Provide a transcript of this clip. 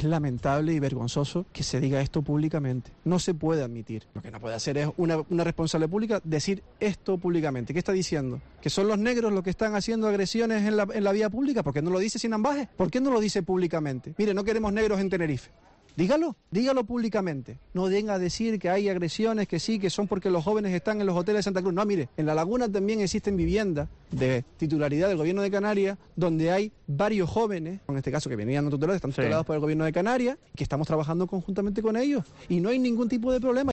Es lamentable y vergonzoso que se diga esto públicamente. No se puede admitir. Lo que no puede hacer es una responsable pública decir esto públicamente. ¿Qué está diciendo? ¿Que son los negros los que están haciendo agresiones en la vía pública? ¿Por qué no lo dice sin ambaje? ¿Por qué no lo dice públicamente? Mire, no queremos negros en Tenerife. Dígalo públicamente. No venga a decir que hay agresiones, que sí, que son porque los jóvenes están en los hoteles de Santa Cruz. No, mire, en La Laguna también existen viviendas de titularidad del gobierno de Canarias, donde hay varios jóvenes, en este caso que venían no tutelados, están tutelados por el gobierno de Canarias, que estamos trabajando conjuntamente con ellos. Y no hay ningún tipo de problema.